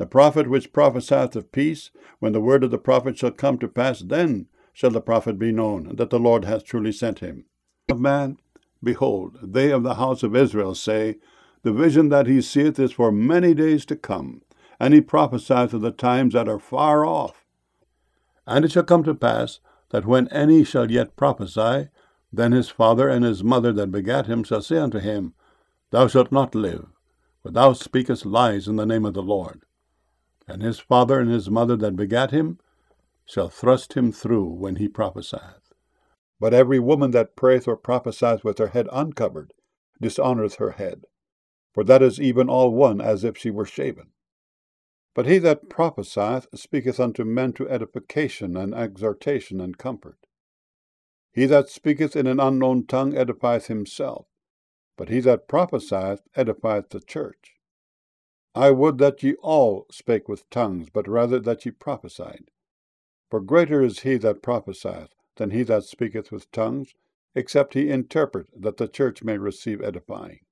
The prophet which prophesieth of peace, when the word of the prophet shall come to pass, then shall the prophet be known, that the Lord hath truly sent him. Son of man, behold, they of the house of Israel say, The vision that he seeth is for many days to come, and he prophesieth of the times that are far off. And it shall come to pass, that when any shall yet prophesy, then his father and his mother that begat him shall say unto him, Thou shalt not live, for thou speakest lies in the name of the Lord. And his father and his mother that begat him shall thrust him through when he prophesieth. But every woman that prayeth or prophesieth with her head uncovered dishonoureth her head, for that is even all one as if she were shaven. But he that prophesieth speaketh unto men to edification and exhortation and comfort. He that speaketh in an unknown tongue edifieth himself, but he that prophesieth edifieth the church. I would that ye all spake with tongues, but rather that ye prophesied. For greater is he that prophesieth than he that speaketh with tongues, except he interpret, that the church may receive edifying.